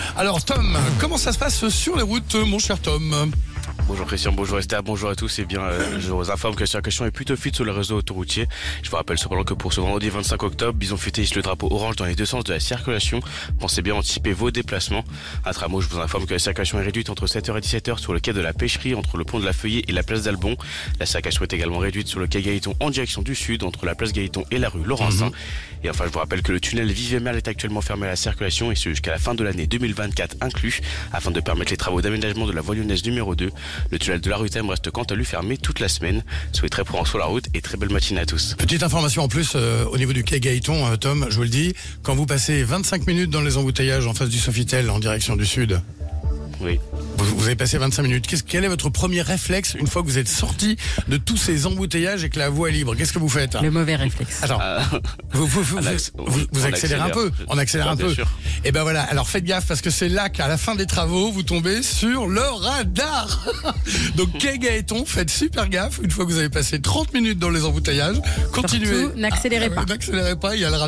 Alors Tom, comment ça se passe sur les routes, mon cher Tom ? Bonjour Christian, bonjour Esther, bonjour à tous. Eh bien, je vous informe que la circulation est plutôt fluide sur le réseau autoroutier. Je vous rappelle cependant que pour ce vendredi 25 octobre, Bison Futé hisse le drapeau orange dans les deux sens de la circulation. Pensez bien anticiper vos déplacements. À travers, je vous informe que la circulation est réduite entre 7h et 17h sur le quai de la Pêcherie, entre le pont de la Feuillée et la place d'Albon. La circulation est également réduite sur le quai Gaëton en direction du sud, entre la place Gaëton et la rue Laurencin. Et enfin, je vous rappelle que le tunnel Vivemerle est actuellement fermé à la circulation et ce jusqu'à la fin de l'année 2024 inclus, afin de permettre les travaux d'aménagement de la voie lyonnaise numéro 2. Le tunnel de la rue Thème reste quant à lui fermé toute la semaine. Soyez très prudents sur la route et très belle matinée à tous. Petite information en plus au niveau du quai Gaëton, Tom, je vous le dis, quand vous passez 25 minutes dans les embouteillages en face du Sofitel en direction du sud, Oui. vous avez passé 25 minutes. Quel est votre premier réflexe une fois que vous êtes sorti de tous ces embouteillages et que la voie est libre ? Qu'est-ce que vous faites ? Le mauvais réflexe. Attends, vous accélérez un peu. On accélère un peu. Et ben voilà, alors faites gaffe parce que c'est là qu'à la fin des travaux, vous tombez sur le radar. Donc quai Gaëton, faites super gaffe. Une fois que vous avez passé 30 minutes dans les embouteillages, continuez. Surtout, n'accélérez pas. N'accélérez pas, il y a le radar.